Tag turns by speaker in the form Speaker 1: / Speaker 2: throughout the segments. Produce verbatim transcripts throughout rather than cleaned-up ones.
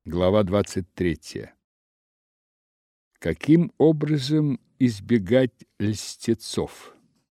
Speaker 1: Глава двадцать третья. Каким образом избегать льстецов?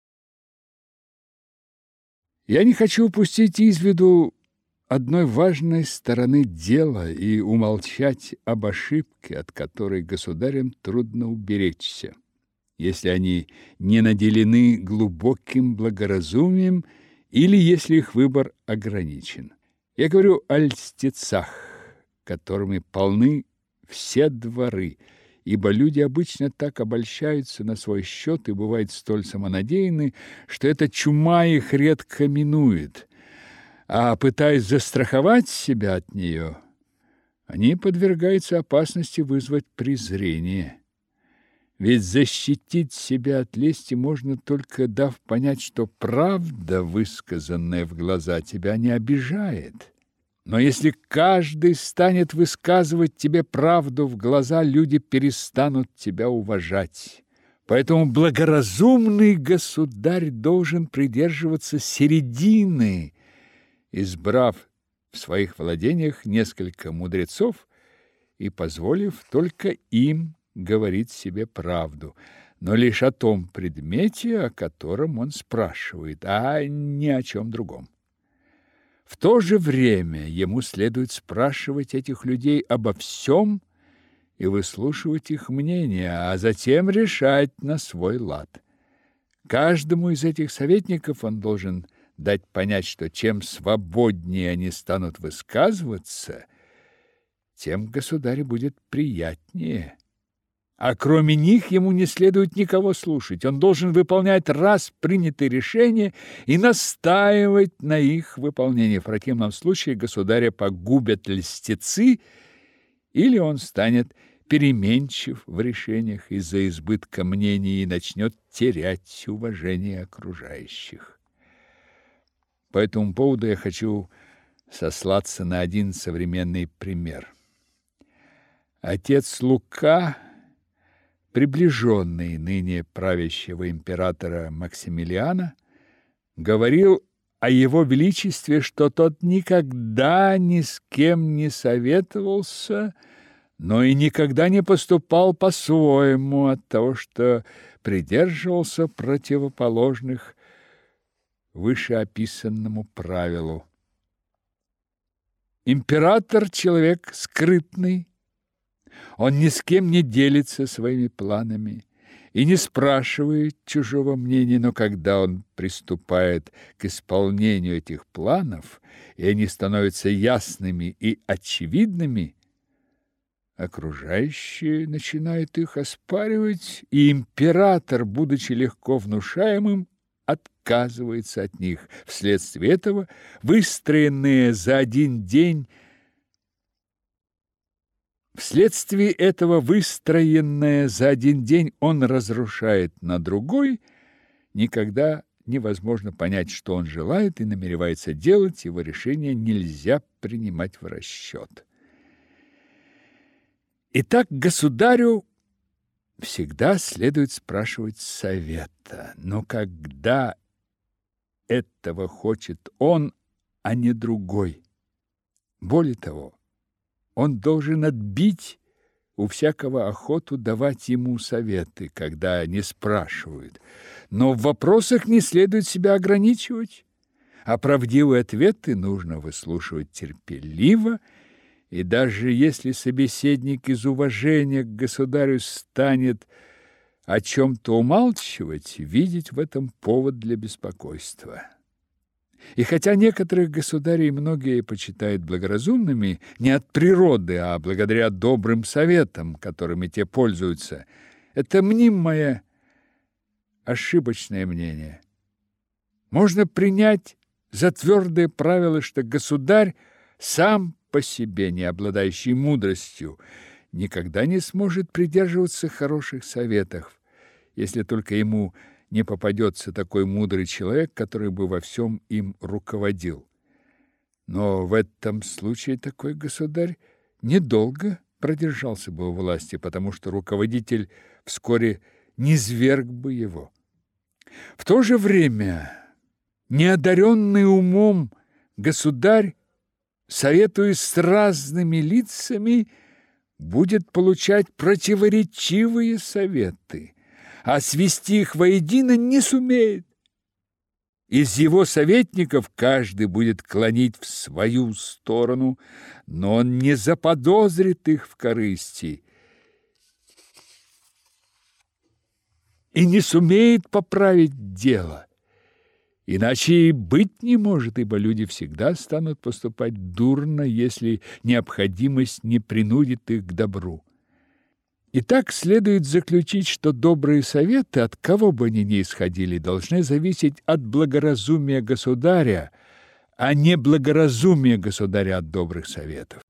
Speaker 1: Я не хочу упустить из виду одной важной стороны дела и умолчать об ошибке, от которой государям трудно уберечься, если они не наделены глубоким благоразумием или если их выбор ограничен. Я говорю о льстецах, которыми полны все дворы, ибо люди обычно так обольщаются на свой счет и бывают столь самонадеянны, что эта чума их редко минует, а пытаясь застраховать себя от нее, они подвергаются опасности вызвать презрение. Ведь защитить себя от лести можно только дав понять, что правда, высказанная в глаза, тебя не обижает. Но если каждый станет высказывать тебе правду в глаза, люди перестанут тебя уважать. Поэтому благоразумный государь должен придерживаться середины, избрав в своих владениях несколько мудрецов и позволив только им говорить себе правду, но лишь о том предмете, о котором он спрашивает, а не о чем другом. В то же время ему следует спрашивать этих людей обо всем и выслушивать их мнение, а затем решать на свой лад. Каждому из этих советников он должен дать понять, что чем свободнее они станут высказываться, тем государю будет приятнее. А кроме них ему не следует никого слушать. Он должен выполнять раз принятые решения и настаивать на их выполнении. В противном случае государя погубят льстецы, или он станет переменчив в решениях из-за избытка мнений и начнет терять уважение окружающих. По этому поводу я хочу сослаться на один современный пример. Отец Лука, приближенный ныне правящего императора Максимилиана, говорил о его величестве, что тот никогда ни с кем не советовался, но и никогда не поступал по-своему от того, что придерживался противоположных вышеописанному правилу. Император – человек скрытный. Он ни с кем не делится своими планами и не спрашивает чужого мнения, но когда он приступает к исполнению этих планов, и они становятся ясными и очевидными, окружающие начинают их оспаривать, и император, будучи легко внушаемым, отказывается от них. Вследствие этого выстроенные за один день Вследствие этого выстроенное за один день он разрушает на другой. Никогда невозможно понять, что он желает и намеревается делать, его решение нельзя принимать в расчет. Итак, государю всегда следует спрашивать совета, но когда этого хочет он, а не другой. Более того, он должен отбить у всякого охоту давать ему советы, когда не спрашивают. Но в вопросах не следует себя ограничивать, а правдивые ответы нужно выслушивать терпеливо, и даже если собеседник из уважения к государю станет о чем-то умалчивать, видеть в этом повод для беспокойства. И хотя некоторых государей многие почитают благоразумными не от природы, а благодаря добрым советам, которыми те пользуются, это мнимое ошибочное мнение. Можно принять за твердое правило, что государь, сам по себе не обладающий мудростью, никогда не сможет придерживаться хороших советов, если только ему не попадется такой мудрый человек, который бы во всем им руководил. Но в этом случае такой государь недолго продержался бы у власти, потому что руководитель вскоре низверг бы его. В то же время неодаренный умом государь советуясь с разными лицами, будет получать противоречивые советы, а свести их воедино не сумеет. Из его советников каждый будет клонить в свою сторону, но он не заподозрит их в корысти и не сумеет поправить дело. Иначе и быть не может, ибо люди всегда станут поступать дурно, если необходимость не принудит их к добру. Итак, следует заключить, что добрые советы, от кого бы они ни исходили, должны зависеть от благоразумия государя, а не благоразумие государя от добрых советов.